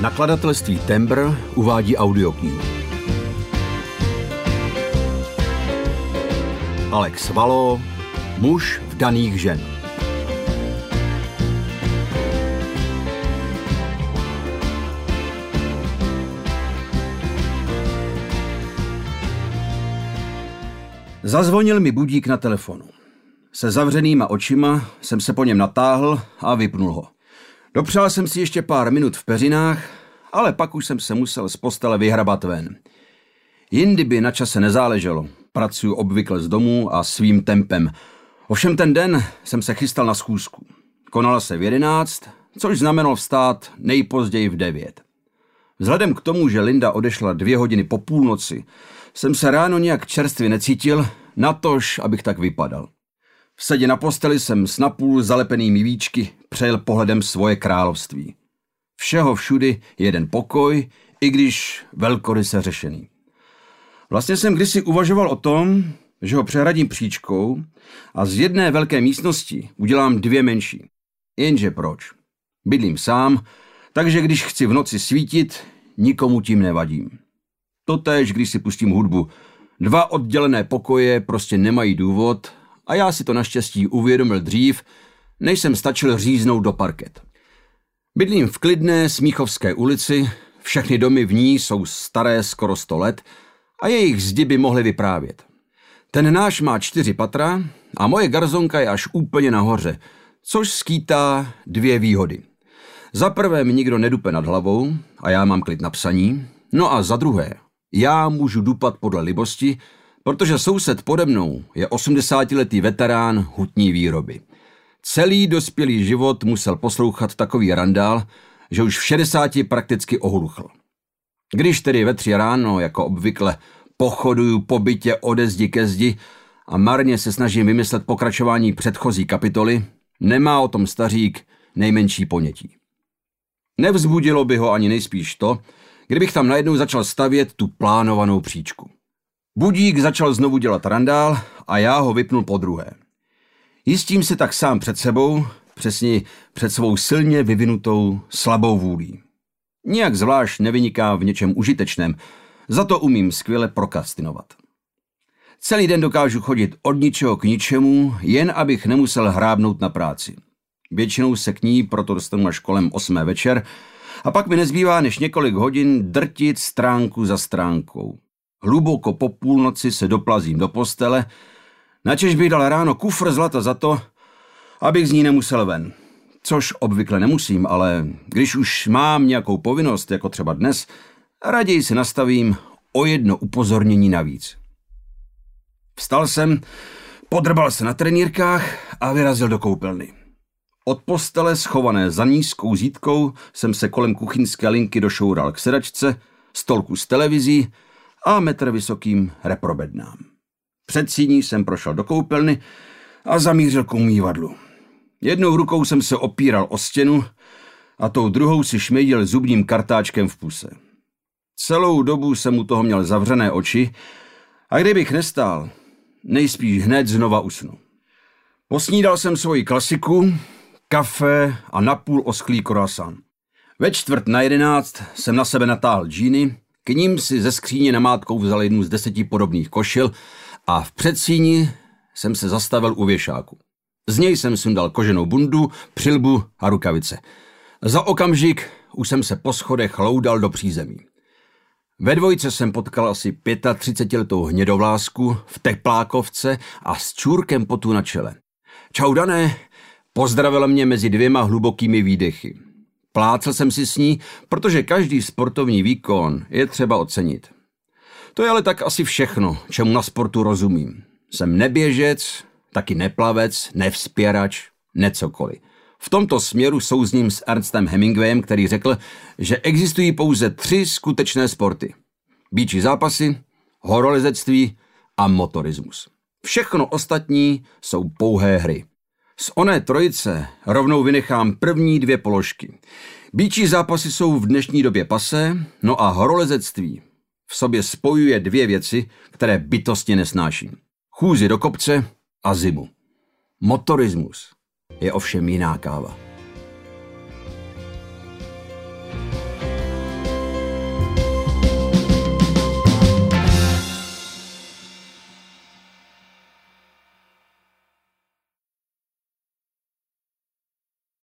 Nakladatelství Tembr uvádí audioknihu. Alex Valo, Muž vdaných žen. Zazvonil mi budík na telefonu. Se zavřenýma očima jsem se po něm natáhl a vypnul ho. Dopřál jsem si ještě pár minut v peřinách, ale pak už jsem se musel z postele vyhrabat ven. Jindy by na čase nezáleželo. Pracuji obvykle z domu a svým tempem. Ovšem ten den jsem se chystal na schůzku. Konala se v 11, což znamenalo vstát nejpozději v 9. Vzhledem k tomu, že Linda odešla 2 hodiny po půlnoci, jsem se ráno nějak čerstvě necítil, natož, abych tak vypadal. V sedě na posteli jsem s napůl zalepenými víčky přejel pohledem svoje království. Všeho všudy jeden pokoj, i když velkoryse řešený. Vlastně jsem kdysi uvažoval o tom, že ho přehradím příčkou a z jedné velké místnosti udělám 2 menší. Jenže proč? Bydlím sám, takže když chci v noci svítit, nikomu tím nevadím. Totéž, když si pustím hudbu. 2 oddělené pokoje prostě nemají důvod a já si to naštěstí uvědomil dřív, než jsem stačil říznout do parket. Bydlím v klidné Smíchovské ulici, všechny domy v ní jsou staré skoro 100 let a jejich zdi by mohly vyprávět. Ten náš má 4 patra a moje garzonka je až úplně nahoře, což skýtá 2 výhody. Za prvé mi nikdo nedupe nad hlavou a já mám klid na psaní, no a za druhé, já můžu dupat podle libosti, protože soused pode mnou je 80letý veterán hutní výroby. Celý dospělý život musel poslouchat takový randál, že už v 60 prakticky ohluchl. Když tedy ve 3 ráno, jako obvykle, pochoduju po bytě ode zdi ke zdi a marně se snažím vymyslet pokračování předchozí kapitoly, nemá o tom stařík nejmenší ponětí. Nevzbudilo by ho ani nejspíš to, kdybych tam najednou začal stavět tu plánovanou příčku. Budík začal znovu dělat randál a já ho vypnul podruhé. Jistím se tak sám před sebou, přesně před svou silně vyvinutou slabou vůlí. Nijak zvlášť nevyniká v něčem užitečném, za to umím skvěle prokrastinovat. Celý den dokážu chodit od ničeho k ničemu, jen abych nemusel hrábnout na práci. Většinou se k ní proto dostanu až kolem 8 večer a pak mi nezbývá než několik hodin drtit stránku za stránkou. Hluboko po půlnoci se doplazím do postele, načež bych dal ráno kufr zlata za to, abych z ní nemusel ven. Což obvykle nemusím, ale když už mám nějakou povinnost, jako třeba dnes, raději si nastavím o 1 upozornění navíc. Vstal jsem, podrbal se na trenýrkách a vyrazil do koupelny. Od postele, schované za nízkou zítkou, jsem se kolem kuchyňské linky došoural k sedačce, stolku s televizí a metr vysokým reprobednám. Před síní jsem prošel do koupelny a zamířil k umývadlu. Jednou rukou jsem se opíral o stěnu a tou druhou si šmejdil zubním kartáčkem v puse. Celou dobu jsem u toho měl zavřené oči a kdybych nestál, nejspíš hned znova usnu. Posnídal jsem svoji klasiku, kafe a napůl osklý croissant. Ve 10:45 jsem na sebe natáhl džíny, k ním si ze skříně namátkou vzal jednu z 10 podobných košil a v předsíni jsem se zastavil u věšáku. Z něj jsem sundal koženou bundu, přilbu a rukavice. Za okamžik už jsem se po schodech loudal do přízemí. Ve dvojce jsem potkal asi 35letou hnědovlásku v teplákovce a s čůrkem potu na čele. Čau Dané, pozdravila mě mezi 2 hlubokými výdechy. Plácel jsem si s ní, protože každý sportovní výkon je třeba ocenit. To je ale tak asi všechno, čemu na sportu rozumím. Jsem neběžec, taky neplavec, nevzpěrač, necokoliv. V tomto směru souzním s Ernstem Hemingwayem, který řekl, že existují pouze 3 skutečné sporty. Býčí zápasy, horolezectví a motorismus. Všechno ostatní jsou pouhé hry. Z oné trojice rovnou vynechám první 2 položky. Býčí zápasy jsou v dnešní době pasé, no a horolezectví v sobě spojuje 2 věci, které bytostně nesnáším. Chůzi do kopce a zimu. Motorismus je ovšem jiná káva.